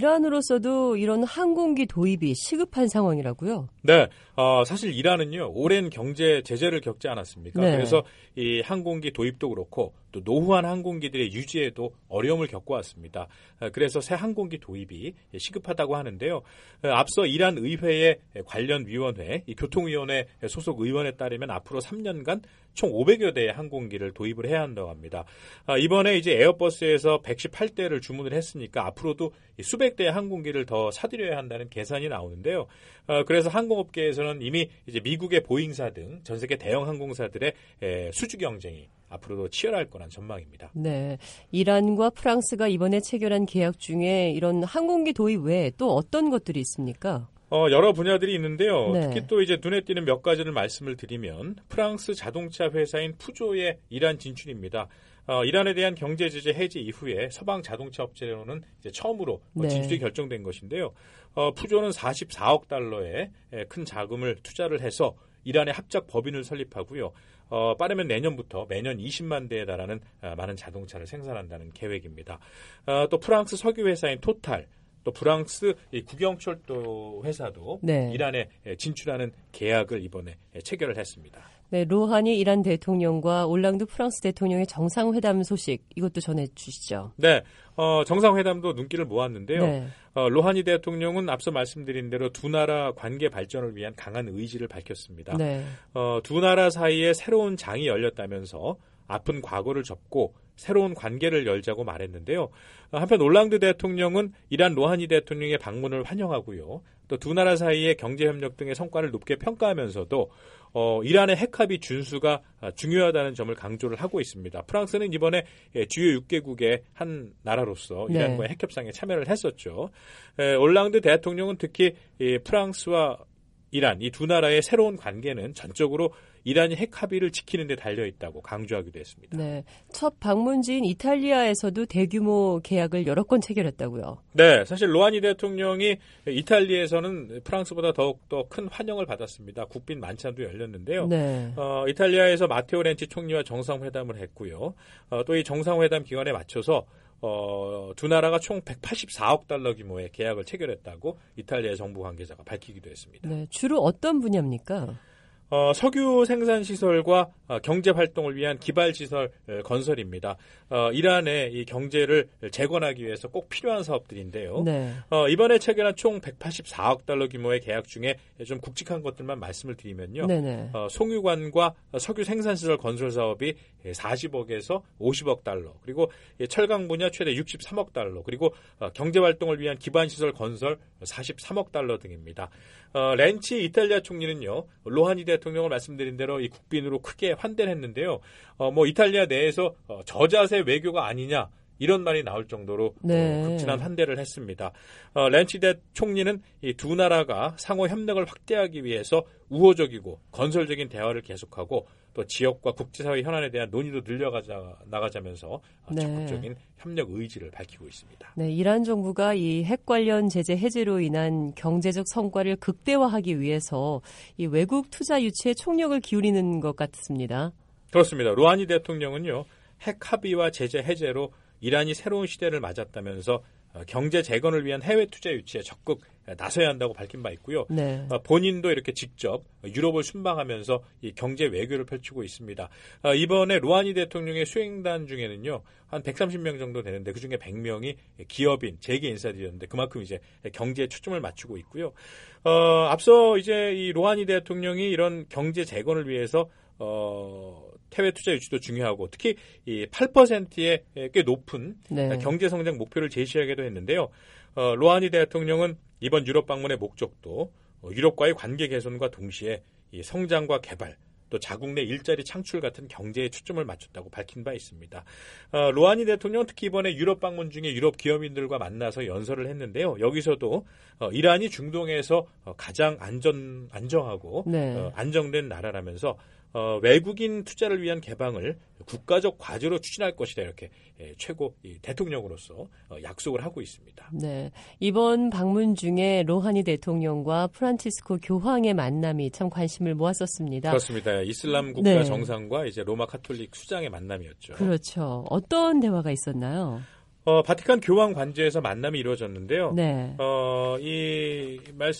이란으로서도 이런 항공기 도입이 시급한 상황이라고요? 네, 어, 사실 이란은요 오랜 경제 제재를 겪지 않았습니까? 네. 그래서 이 항공기 도입도 그렇고 또 노후한 항공기들의 유지에도 어려움을 겪어왔습니다. 그래서 새 항공기 도입이 시급하다고 하는데요. 앞서 이란 의회의 관련 위원회, 이 교통위원회 소속 의원에 따르면 앞으로 삼 년간 총 오백여 대의 항공기를 도입을 해야 한다고 합니다. 이번에 이제 에어버스에서 백십팔 대를 주문을 했으니까 앞으로도 수백 대의 항공기를 더 사들여야 한다는 계산이 나오는데요. 그래서 항공업계에서는 이미 이제 미국의 보잉사 등 전 세계 대형 항공사들의 수주 경쟁이 앞으로도 치열할 거란 전망입니다. 네, 이란과 프랑스가 이번에 체결한 계약 중에 이런 항공기 도입 외에 또 어떤 것들이 있습니까? 어, 여러 분야들이 있는데요. 네. 특히 또 이제 눈에 띄는 몇 가지를 말씀을 드리면 프랑스 자동차 회사인 푸조의 이란 진출입니다. 어, 이란에 대한 경제 제재 해제 이후에 서방 자동차 업체로는 이제 처음으로 네. 진출이 결정된 것인데요. 어, 푸조는 사십사억 달러의 큰 자금을 투자를 해서 이란의 합작 법인을 설립하고요. 어, 빠르면 내년부터 매년 이십만 대에 달하는 어, 많은 자동차를 생산한다는 계획입니다. 어, 또 프랑스 석유 회사인 토탈, 또 프랑스 이 국영철도 회사도 네. 이란에 진출하는 계약을 이번에 체결을 했습니다. 네, 로하니 이란 대통령과 올랑드 프랑스 대통령의 정상회담 소식 이것도 전해주시죠. 네, 어, 정상회담도 눈길을 모았는데요. 네. 어, 로하니 대통령은 앞서 말씀드린 대로 두 나라 관계 발전을 위한 강한 의지를 밝혔습니다. 네. 어, 두 나라 사이에 새로운 장이 열렸다면서 아픈 과거를 접고 새로운 관계를 열자고 말했는데요. 한편 올랑드 대통령은 이란 로하니 대통령의 방문을 환영하고요. 또 두 나라 사이의 경제협력 등의 성과를 높게 평가하면서도 어, 이란의 핵합의 준수가 중요하다는 점을 강조를 하고 있습니다. 프랑스는 이번에 주요 육 개국의 한 나라로서 이란과의 네. 핵협상에 참여를 했었죠. 에, 올랑드 대통령은 특히 이 프랑스와 이란 이 두 나라의 새로운 관계는 전적으로 이란이 핵 합의를 지키는 데 달려있다고 강조하기도 했습니다. 네, 첫 방문지인 이탈리아에서도 대규모 계약을 여러 건 체결했다고요. 네, 사실 로하니 대통령이 이탈리아에서는 프랑스보다 더욱더 큰 환영을 받았습니다. 국빈 만찬도 열렸는데요. 네. 어, 이탈리아에서 마테오 렌치 총리와 정상회담을 했고요. 어, 또 이 정상회담 기간에 맞춰서 어, 두 나라가 총 백팔십사억 달러 규모의 계약을 체결했다고 이탈리아 정부 관계자가 밝히기도 했습니다. 네, 주로 어떤 분야입니까? 어, 석유 생산 시설과 어, 경제 활동을 위한 기발 시설 어, 건설입니다. 어, 이란의 이 경제를 재건하기 위해서 꼭 필요한 사업들인데요. 네. 어, 이번에 체결한 총 백팔십사억 달러 규모의 계약 중에 좀 굵직한 것들만 말씀을 드리면요. 어, 송유관과 석유 생산 시설 건설 사업이 사십억에서 오십억 달러, 그리고 철강 분야 최대 육십삼억 달러, 그리고 어, 경제 활동을 위한 기반 시설 건설 사십삼억 달러 등입니다. 어, 렌치 이탈리아 총리는요, 로하니 대통령을 말씀드린 대로 이 국빈으로 크게 환대를 했는데요. 어, 뭐 이탈리아 내에서 어, 저자세 외교가 아니냐 이런 말이 나올 정도로 네. 어, 극진한 환대를 했습니다. 어, 렌치 대 총리는 이 두 나라가 상호 협력을 확대하기 위해서 우호적이고 건설적인 대화를 계속하고 또 지역과 국제사회 현안에 대한 논의도 늘려가자 나가자면서 네. 적극적인 협력 의지를 밝히고 있습니다. 네, 이란 정부가 이 핵 관련 제재 해제로 인한 경제적 성과를 극대화하기 위해서 이 외국 투자 유치에 총력을 기울이는 것 같습니다. 그렇습니다. 로하니 대통령은요, 핵 합의와 제재 해제로 이란이 새로운 시대를 맞았다면서 경제 재건을 위한 해외 투자 유치에 적극 나서야 한다고 밝힌 바 있고요. 네. 본인도 이렇게 직접 유럽을 순방하면서 이 경제 외교를 펼치고 있습니다. 이번에 로하니 대통령의 수행단 중에는요, 한 백삼십 명 정도 되는데 그중에 백 명이 기업인, 재계 인사들이었는데 그만큼 이제 경제에 초점을 맞추고 있고요. 어, 앞서 이제 이 로하니 대통령이 이런 경제 재건을 위해서 어, 해외 투자 유치도 중요하고 특히 이 팔 퍼센트의 꽤 높은 네. 경제 성장 목표를 제시하기도 했는데요. 어, 로하니 대통령은 이번 유럽 방문의 목적도 어, 유럽과의 관계 개선과 동시에 이 성장과 개발 또 자국 내 일자리 창출 같은 경제에 초점을 맞췄다고 밝힌 바 있습니다. 어, 로하니 대통령은 특히 이번에 유럽 방문 중에 유럽 기업인들과 만나서 연설을 했는데요. 여기서도 어, 이란이 중동에서 어, 가장 안전 안정하고 네. 어, 안정된 나라라면서 어, 외국인 투자를 위한 개방을 국가적 과제로 추진할 것이다 이렇게 예, 최고 이 대통령으로서 어, 약속을 하고 있습니다. 네, 이번 방문 중에 로하니 대통령과 프란치스코 교황의 만남이 참 관심을 모았었습니다. 그렇습니다. 이슬람 국가 네. 정상과 이제 로마 카톨릭 수장의 만남이었죠. 그렇죠. 어떤 대화가 있었나요? 어, 바티칸 교황 관저에서 만남이 이루어졌는데요. 네. 어, 이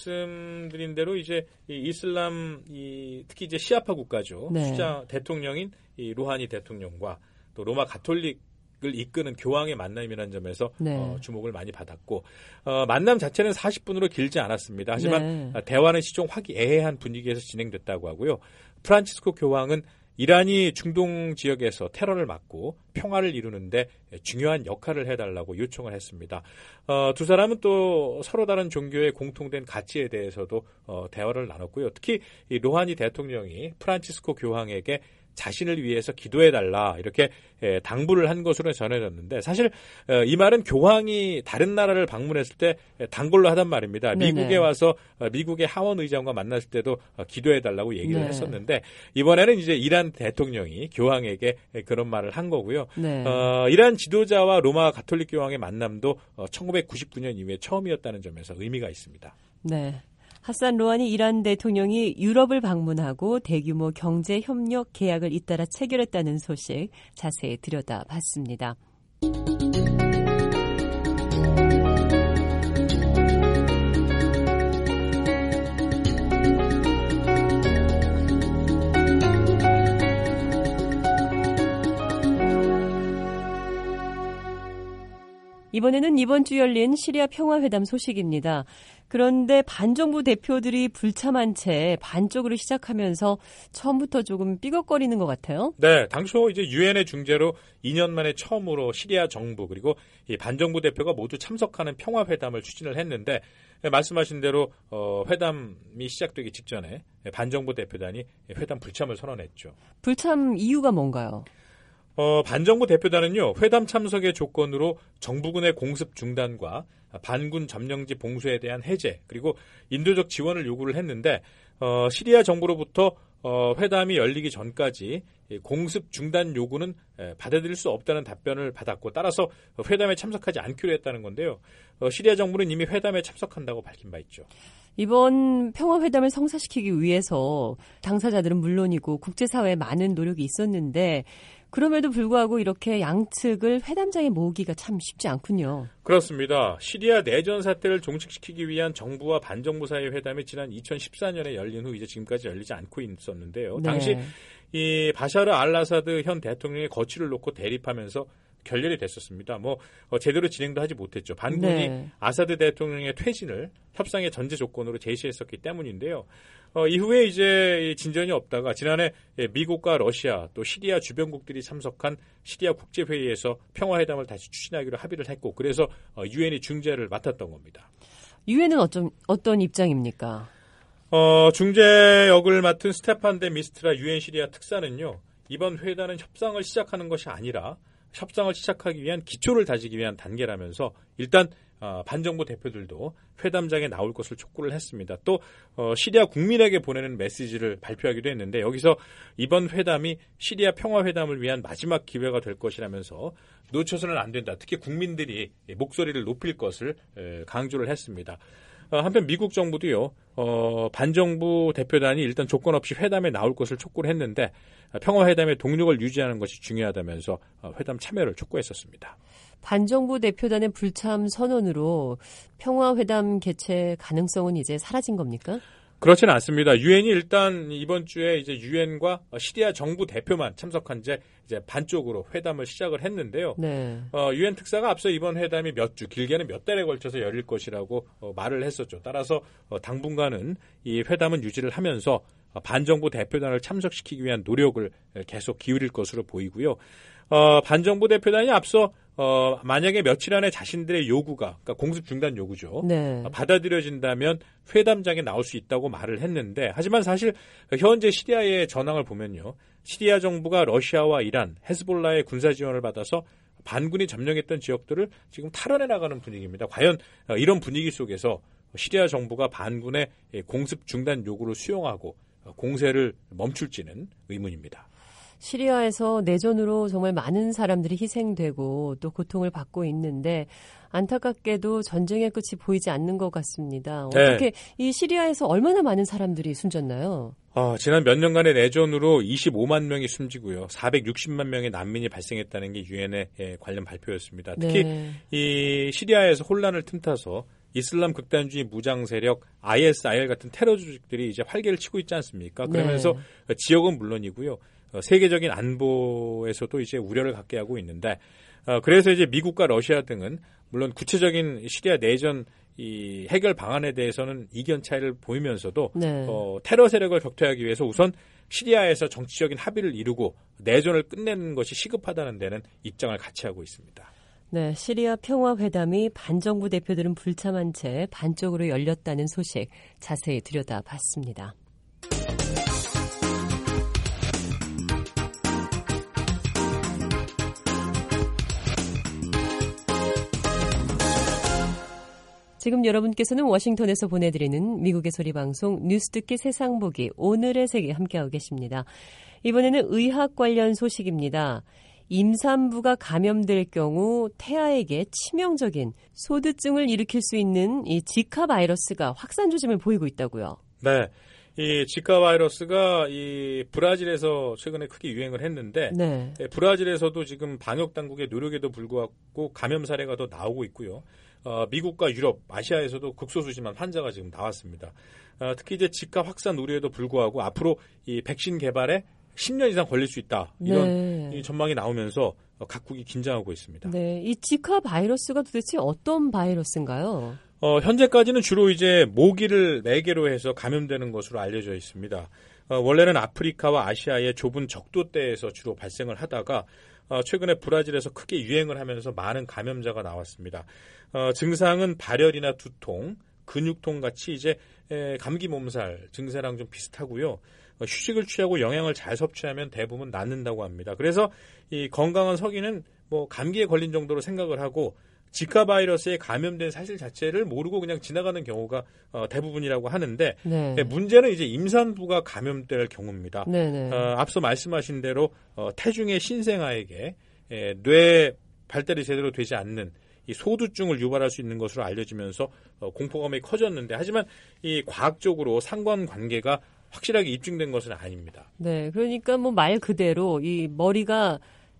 말씀드린 대로 이제 이 이슬람 이 특히 이제 시아파 국가죠. 네. 수장 대통령인 이 로하니 대통령과 또 로마 가톨릭 을 이끄는 교황의 만남이라는 점에서 네. 어, 주목을 많이 받았고 어, 만남 자체는 사십 분으로 길지 않았습니다. 하지만 네. 대화는 시종 화기애애한 분위기에서 진행됐다고 하고요. 프란치스코 교황은 이란이 중동 지역에서 테러를 막고 평화를 이루는데 중요한 역할을 해달라고 요청을 했습니다. 어, 두 사람은 또 서로 다른 종교의 공통된 가치에 대해서도 어, 대화를 나눴고요. 특히 이 로하니 대통령이 프란치스코 교황에게 자신을 위해서 기도해달라 이렇게 당부를 한 것으로 전해졌는데 사실 이 말은 교황이 다른 나라를 방문했을 때 단골로 하단 말입니다. 네네. 미국에 와서 미국의 하원 의장과 만났을 때도 기도해달라고 얘기를 네. 했었는데 이번에는 이제 이란 대통령이 교황에게 그런 말을 한 거고요. 네. 어, 이란 지도자와 로마 가톨릭 교황의 만남도 천구백구십구 년 이후에 처음이었다는 점에서 의미가 있습니다. 네. 하산 로하니 이란 대통령이 유럽을 방문하고 대규모 경제 협력 계약을 잇따라 체결했다는 소식 자세히 들여다봤습니다. 이번에는 이번 주 열린 시리아 평화회담 소식입니다. 그런데 반정부 대표들이 불참한 채 반쪽으로 시작하면서 처음부터 조금 삐걱거리는 것 같아요. 네, 당초 이제 유엔의 중재로 이 년 만에 처음으로 시리아 정부 그리고 이 반정부 대표가 모두 참석하는 평화회담을 추진을 했는데 말씀하신 대로 어, 회담이 시작되기 직전에 반정부 대표단이 회담 불참을 선언했죠. 불참 이유가 뭔가요? 어, 반정부 대표단은요, 회담 참석의 조건으로 정부군의 공습 중단과 반군 점령지 봉쇄에 대한 해제, 그리고 인도적 지원을 요구를 했는데, 어, 시리아 정부로부터 어, 회담이 열리기 전까지 공습 중단 요구는 받아들일 수 없다는 답변을 받았고, 따라서 회담에 참석하지 않기로 했다는 건데요. 어, 시리아 정부는 이미 회담에 참석한다고 밝힌 바 있죠. 이번 평화회담을 성사시키기 위해서 당사자들은 물론이고 국제사회에 많은 노력이 있었는데 그럼에도 불구하고 이렇게 양측을 회담장에 모으기가 참 쉽지 않군요. 그렇습니다. 시리아 내전 사태를 종식시키기 위한 정부와 반정부 사이의 회담이 지난 이천십사 년에 열린 후 이제 지금까지 열리지 않고 있었는데요. 네. 당시 이 바샤르 알아사드 현 대통령의 거취를 놓고 대립하면서 결렬이 됐었습니다. 뭐 어, 제대로 진행도 하지 못했죠. 반군이 네. 아사드 대통령의 퇴진을 협상의 전제 조건으로 제시했었기 때문인데요. 어, 이후에 이제 진전이 없다가 지난해 미국과 러시아 또 시리아 주변국들이 참석한 시리아 국제회의에서 평화회담을 다시 추진하기로 합의를 했고 그래서 어, 유엔이 중재를 맡았던 겁니다. 유엔은 어떤, 어떤 입장입니까? 어, 중재 역을 맡은 스테판 데 미스트라 유엔 시리아 특사는요. 이번 회담은 협상을 시작하는 것이 아니라 협상을 시작하기 위한 기초를 다지기 위한 단계라면서 일단 어, 반정부 대표들도 회담장에 나올 것을 촉구를 했습니다. 또 어, 시리아 국민에게 보내는 메시지를 발표하기도 했는데 여기서 이번 회담이 시리아 평화회담을 위한 마지막 기회가 될 것이라면서 놓쳐서는 안 된다. 특히 국민들이 목소리를 높일 것을 에, 강조를 했습니다. 어, 한편 미국 정부도요. 어, 반정부 대표단이 일단 조건 없이 회담에 나올 것을 촉구를 했는데 평화회담의 동력을 유지하는 것이 중요하다면서 어, 회담 참여를 촉구했었습니다. 반정부 대표단의 불참 선언으로 평화회담 개최 가능성은 이제 사라진 겁니까? 그렇지는 않습니다. 유엔이 일단 이번 주에 이제 유엔과 시리아 정부 대표만 참석한 지 이제 반쪽으로 회담을 시작을 했는데요. 네. 어, 유엔 특사가 앞서 이번 회담이 몇 주, 길게는 몇 달에 걸쳐서 열릴 것이라고 어, 말을 했었죠. 따라서 어, 당분간은 이 회담은 유지를 하면서 어, 반정부 대표단을 참석시키기 위한 노력을 계속 기울일 것으로 보이고요. 어, 반정부 대표단이 앞서 어, 만약에 며칠 안에 자신들의 요구가, 그러니까 공습 중단 요구죠. 네. 어, 받아들여진다면 회담장에 나올 수 있다고 말을 했는데, 하지만 사실 현재 시리아의 전황을 보면요. 시리아 정부가 러시아와 이란, 헤즈볼라의 군사 지원을 받아서 반군이 점령했던 지역들을 지금 탈환해 나가는 분위기입니다. 과연 어, 이런 분위기 속에서 시리아 정부가 반군의 공습 중단 요구를 수용하고 어, 공세를 멈출지는 의문입니다. 시리아에서 내전으로 정말 많은 사람들이 희생되고 또 고통을 받고 있는데 안타깝게도 전쟁의 끝이 보이지 않는 것 같습니다. 네. 어떻게 이 시리아에서 얼마나 많은 사람들이 숨졌나요? 어, 지난 몇 년간의 내전으로 이십오만 명이 숨지고요. 사백육십만 명의 난민이 발생했다는 게 유엔의 예, 관련 발표였습니다. 특히 네. 이 시리아에서 혼란을 틈타서 이슬람 극단주의 무장 세력 아이에스아이엘 같은 테러 조직들이 이제 활개를 치고 있지 않습니까? 그러면서 네. 지역은 물론이고요. 어, 세계적인 안보에서도 이제 우려를 갖게 하고 있는데 어, 그래서 이제 미국과 러시아 등은 물론 구체적인 시리아 내전 이 해결 방안에 대해서는 이견 차이를 보이면서도 네. 어, 테러 세력을 격퇴하기 위해서 우선 시리아에서 정치적인 합의를 이루고 내전을 끝내는 것이 시급하다는 데는 입장을 같이 하고 있습니다. 네, 시리아 평화회담이 반정부 대표들은 불참한 채 반쪽으로 열렸다는 소식 자세히 들여다봤습니다. 지금 여러분께서는 워싱턴에서 보내드리는 미국의 소리방송 뉴스 듣기 세상 보기 오늘의 세계 함께하고 계십니다. 이번에는 의학 관련 소식입니다. 임산부가 감염될 경우 태아에게 치명적인 소두증을 일으킬 수 있는 이 지카 바이러스가 확산 조짐을 보이고 있다고요. 네. 이 지카 바이러스가 이 브라질에서 최근에 크게 유행을 했는데 네. 브라질에서도 지금 방역 당국의 노력에도 불구하고 감염 사례가 더 나오고 있고요. 어, 미국과 유럽, 아시아에서도 극소수지만 환자가 지금 나왔습니다. 어, 특히 이제 지카 확산 우려에도 불구하고 앞으로 이 백신 개발에 십 년 이상 걸릴 수 있다. 이런 네. 이 전망이 나오면서 각국이 긴장하고 있습니다. 네, 이 지카 바이러스가 도대체 어떤 바이러스인가요? 어, 현재까지는 주로 이제 모기를 매개로 해서 감염되는 것으로 알려져 있습니다. 어, 원래는 아프리카와 아시아의 좁은 적도대에서 주로 발생을 하다가 어, 최근에 브라질에서 크게 유행을 하면서 많은 감염자가 나왔습니다. 어, 증상은 발열이나 두통, 근육통 같이 이제 에, 감기 몸살 증세랑 좀 비슷하고요. 휴식을 취하고 영양을 잘 섭취하면 대부분 낫는다고 합니다. 그래서 이 건강한 서기는 뭐 감기에 걸린 정도로 생각을 하고 지카 바이러스에 감염된 사실 자체를 모르고 그냥 지나가는 경우가 어, 대부분이라고 하는데 네. 네, 문제는 이제 임산부가 감염될 경우입니다. 네네. 어, 앞서 말씀하신 대로 어, 태중의 신생아에게 에, 뇌 발달이 제대로 되지 않는 이 소두증을 유발할 수 있는 것으로 알려지면서 어, 공포감이 커졌는데 하지만 이 과학적으로 상관관계가 확실하게 입증된 것은 아닙니다. 네, 그러니까 뭐 말 그대로 이 머리가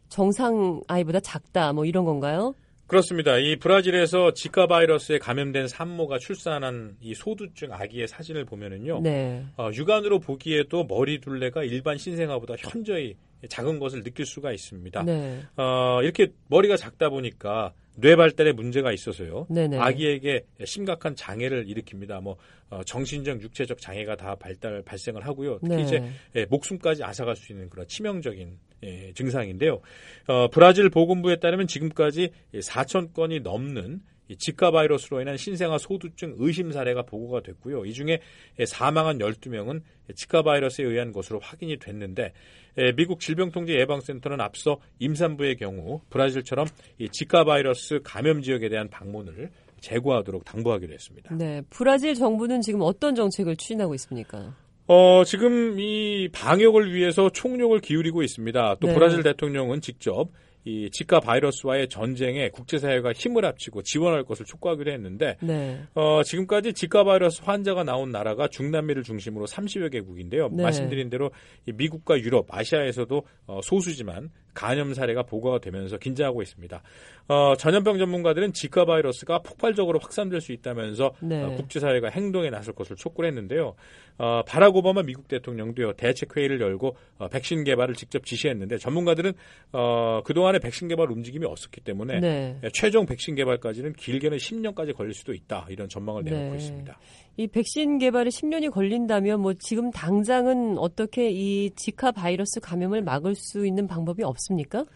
정상 아이보다 작다 뭐 이런 건가요? 그렇습니다. 이 브라질에서 지카 바이러스에 감염된 산모가 출산한 이 소두증 아기의 사진을 보면은요, 네. 어, 육안으로 보기에도 머리 둘레가 일반 신생아보다 현저히 작은 것을 느낄 수가 있습니다. 네. 어, 이렇게 머리가 작다 보니까 뇌 발달에 문제가 있어서요. 네네. 아기에게 심각한 장애를 일으킵니다. 뭐 어, 정신적, 육체적 장애가 다 발달 발생을 하고요. 특히 네. 이제 예, 목숨까지 앗아갈 수 있는 그런 치명적인 예, 증상인데요. 어, 브라질 보건부에 따르면 지금까지 사천 건이 넘는 이 지카 바이러스로 인한 신생아 소두증 의심 사례가 보고가 됐고요. 이 중에 사망한 열두 명은 지카 바이러스에 의한 것으로 확인이 됐는데 미국 질병통제예방센터는 앞서 임산부의 경우 브라질처럼 이 지카 바이러스 감염 지역에 대한 방문을 제고하도록 당부하기로 했습니다. 네, 브라질 정부는 지금 어떤 정책을 추진하고 있습니까? 어, 지금 이 방역을 위해서 총력을 기울이고 있습니다. 또 네. 브라질 대통령은 직접 이 지카 바이러스와의 전쟁에 국제사회가 힘을 합치고 지원할 것을 촉구하기로 했는데 네. 어, 지금까지 지카 바이러스 환자가 나온 나라가 중남미를 중심으로 삼십여 개국인데요. 네. 말씀드린 대로 이 미국과 유럽, 아시아에서도 어, 소수지만 간염 사례가 보고가 되면서 긴장하고 있습니다. 어, 전염병 전문가들은 지카 바이러스가 폭발적으로 확산될 수 있다면서 네. 어, 국제사회가 행동에 나설 것을 촉구를 했는데요. 어, 바락 오바마 미국 대통령도요, 대책회의를 열고 어, 백신 개발을 직접 지시했는데 전문가들은 어, 그동안에 백신 개발 움직임이 없었기 때문에 네. 최종 백신 개발까지는 길게는 십 년까지 걸릴 수도 있다. 이런 전망을 내놓고 네. 있습니다. 이 백신 개발에 십 년이 걸린다면 뭐 지금 당장은 어떻게 이 지카 바이러스 감염을 막을 수 있는 방법이 없습니까?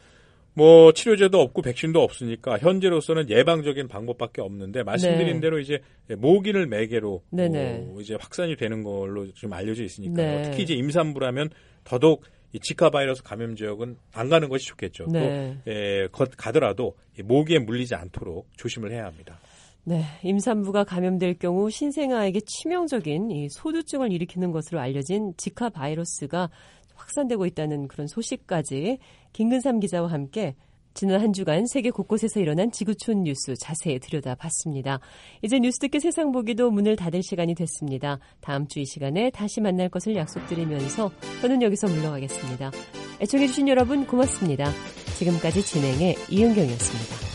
뭐 치료제도 없고 백신도 없으니까 현재로서는 예방적인 방법밖에 없는데 말씀드린 네. 대로 이제 모기를 매개로 네네. 어, 이제 확산이 되는 걸로 지금 알려져 있으니까요. 네. 특히 이제 임산부라면 더더욱 이 지카 바이러스 감염 지역은 안 가는 것이 좋겠죠. 네. 또 예, 가더라도 모기에 물리지 않도록 조심을 해야 합니다. 네, 임산부가 감염될 경우 신생아에게 치명적인 이 소두증을 일으키는 것으로 알려진 지카 바이러스가 확산되고 있다는 그런 소식까지 김근삼 기자와 함께 지난 한 주간 세계 곳곳에서 일어난 지구촌 뉴스 자세히 들여다봤습니다. 이제 뉴스 듣기 세상 보기도 문을 닫을 시간이 됐습니다. 다음 주 이 시간에 다시 만날 것을 약속드리면서 저는 여기서 물러가겠습니다. 애청해 주신 여러분 고맙습니다. 지금까지 진행의 이은경이었습니다.